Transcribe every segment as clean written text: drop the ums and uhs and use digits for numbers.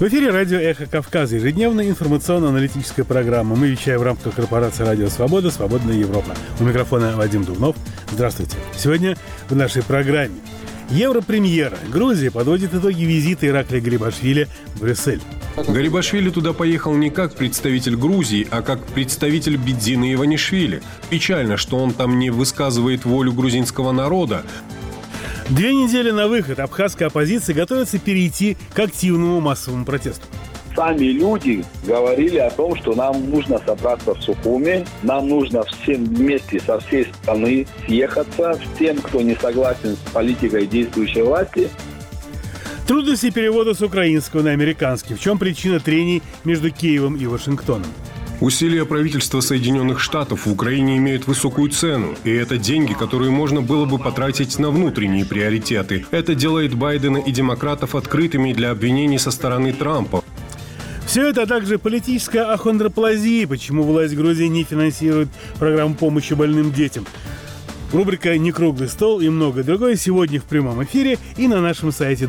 В эфире радио «Эхо Кавказа», ежедневная информационно-аналитическая программа. Мы вещаем в рамках корпорации «Радио Свобода», «Свободная Европа». У микрофона Вадим Дубнов. Здравствуйте. Сегодня в нашей программе Европремьера. Грузия подводит итоги визита Ираклия Гарибашвили в Брюссель. Гарибашвили туда поехал не как представитель Грузии, а как представитель Бедзины Иванишвили. Печально, что он там не высказывает волю грузинского народа. 2 недели на выход абхазская оппозиция готовится перейти к активному массовому протесту. Сами люди говорили о том, что нам нужно собраться в Сухуми, нам нужно всем вместе со всей страны съехаться, всем, кто не согласен с политикой действующей власти. Трудности перевода с украинского на американский. В чем причина трений между Киевом и Вашингтоном? Усилия правительства Соединенных Штатов в Украине имеют высокую цену, и это деньги, которые можно было бы потратить на внутренние приоритеты. Это делает Байдена и демократов открытыми для обвинений со стороны Трампа. Все это, а также политическая ахондроплазия, почему власть Грузии не финансирует программу помощи больным детям. Рубрика «Не круглый стол» и многое другое сегодня в прямом эфире и на нашем сайте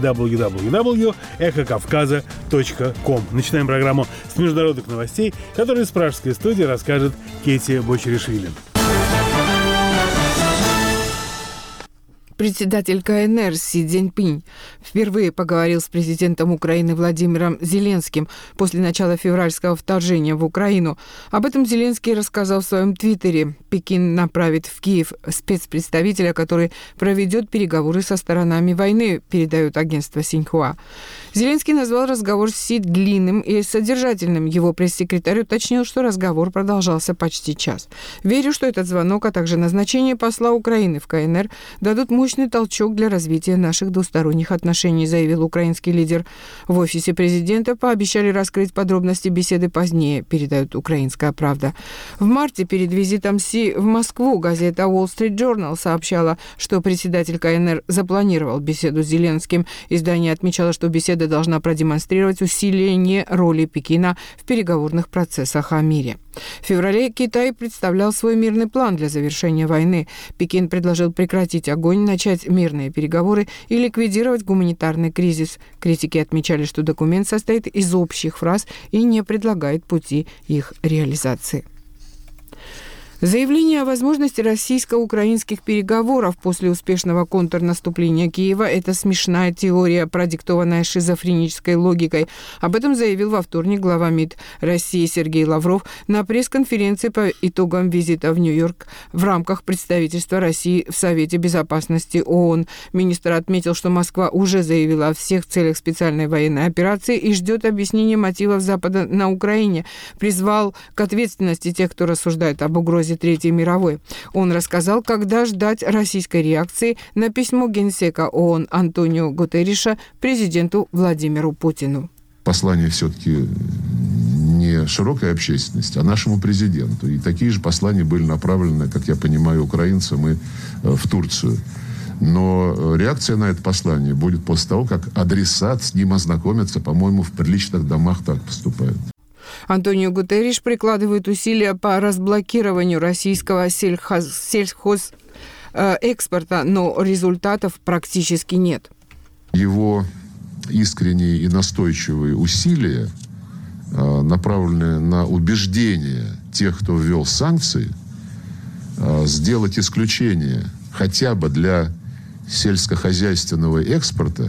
www.эхокавказа.ком. Начинаем программу с международных новостей, которые с пражской студии расскажет Кетия Бочеришвили. Председатель КНР Си Цзиньпинь впервые поговорил с президентом Украины Владимиром Зеленским после начала февральского вторжения в Украину. Об этом Зеленский рассказал в своем твиттере. Пекин направит в Киев спецпредставителя, который проведет переговоры со сторонами войны, передает агентство Синьхуа. Зеленский назвал разговор с Си длинным и содержательным. Его пресс-секретарь уточнил, что разговор продолжался почти час. Верю, что этот звонок, а также назначение посла Украины в КНР дадут мощный толчок для развития наших двусторонних отношений, заявил украинский лидер. В офисе президента пообещали раскрыть подробности беседы позднее, передает «Украинская правда». В марте перед визитом Си в Москву газета Wall Street Journal сообщала, что председатель КНР запланировал беседу с Зеленским. Издание отмечало, что беседа должна продемонстрировать усиление роли Пекина в переговорных процессах о мире. В феврале Китай представлял свой мирный план для завершения войны. Пекин предложил прекратить огонь, начать мирные переговоры и ликвидировать гуманитарный кризис. Критики отмечали, что документ состоит из общих фраз и не предлагает пути их реализации. Заявление о возможности российско-украинских переговоров после успешного контрнаступления Киева – это смешная теория, продиктованная шизофренической логикой. Об этом заявил во вторник глава МИД России Сергей Лавров на пресс-конференции по итогам визита в Нью-Йорк в рамках представительства России в Совете Безопасности ООН. Министр отметил, что Москва уже заявила о всех целях специальной военной операции и ждет объяснения мотивов Запада на Украине. Призвал к ответственности тех, кто рассуждает об угрозе Третьей мировой. Он рассказал, когда ждать российской реакции на письмо генсека ООН Антонио Гутерриша президенту Владимиру Путину. Послание все-таки не широкой общественности, а нашему президенту. И такие же послания были направлены, как я понимаю, украинцам и в Турцию. Но реакция на это послание будет после того, как адресат с ним ознакомится. По-моему, в приличных домах так поступают. Антонио Гутерриш прикладывает усилия по разблокированию российского сельхозэкспорта, но результатов практически нет. Его искренние и настойчивые усилия, направленные на убеждение тех, кто ввел санкции, сделать исключение хотя бы для сельскохозяйственного экспорта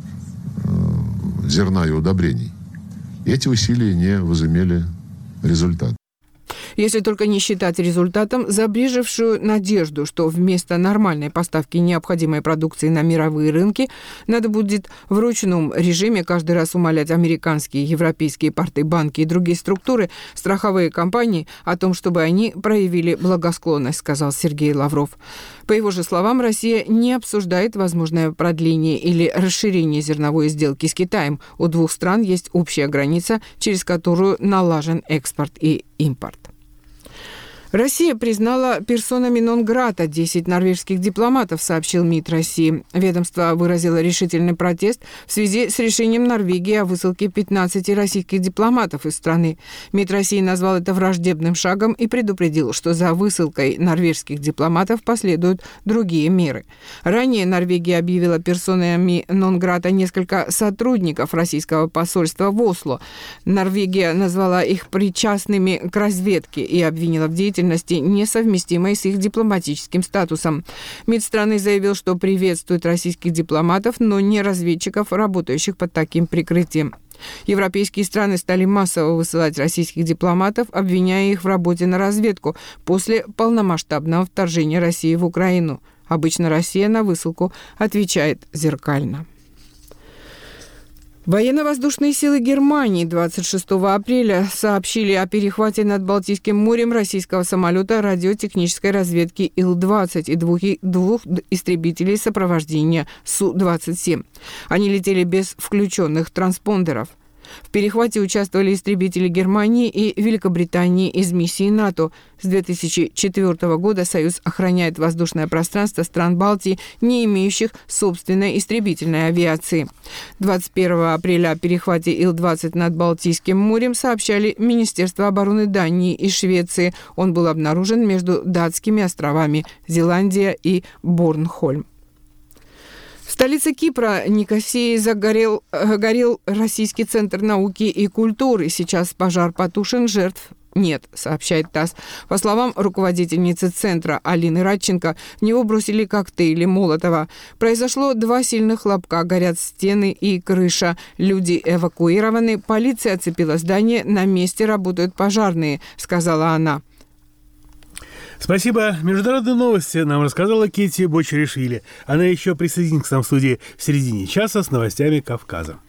зерна и удобрений, эти усилия не возымели результат. Если только не считать результатом забрежевшую надежду, что вместо нормальной поставки необходимой продукции на мировые рынки надо будет в ручном режиме каждый раз умолять американские, европейские порты, банки и другие структуры, страховые компании о том, чтобы они проявили благосклонность, сказал Сергей Лавров. По его же словам, Россия не обсуждает возможное продление или расширение зерновой сделки с Китаем. У двух стран есть общая граница, через которую налажен экспорт и импорт. Россия признала персонами нон-грата 10 норвежских дипломатов, сообщил МИД России. Ведомство выразило решительный протест в связи с решением Норвегии о высылке 15 российских дипломатов из страны. МИД России назвал это враждебным шагом и предупредил, что за высылкой норвежских дипломатов последуют другие меры. Ранее Норвегия объявила персонами нон-грата несколько сотрудников российского посольства в Осло. Норвегия назвала их причастными к разведке и обвинила в деятельности, несовместимой с их дипломатическим статусом. МИД страны заявил, что приветствует российских дипломатов, но не разведчиков, работающих под таким прикрытием. Европейские страны стали массово высылать российских дипломатов, обвиняя их в работе на разведку после полномасштабного вторжения России в Украину. Обычно Россия на высылку отвечает зеркально. Военно-воздушные силы Германии 26 апреля сообщили о перехвате над Балтийским морем российского самолета радиотехнической разведки Ил-20 и двух истребителей сопровождения Су-27. Они летели без включенных транспондеров. В перехвате участвовали истребители Германии и Великобритании из миссии НАТО. С 2004 года Союз охраняет воздушное пространство стран Балтии, не имеющих собственной истребительной авиации. 21 апреля о перехвате Ил-20 над Балтийским морем сообщали Министерство обороны Дании и Швеции. Он был обнаружен между датскими островами Зеландия и Борнхольм. В столице Кипра, Никосии, горел Российский центр науки и культуры. Сейчас пожар потушен, жертв нет, сообщает ТАСС. По словам руководительницы центра Алины Радченко, в него бросили коктейли Молотова. Произошло 2 сильных хлопка, горят стены и крыша. Люди эвакуированы, полиция оцепила здание, на месте работают пожарные, сказала она. Спасибо. Международные новости нам рассказала Кити Бочеришвили. Она еще присоединится к нам в студии в середине часа с новостями Кавказа.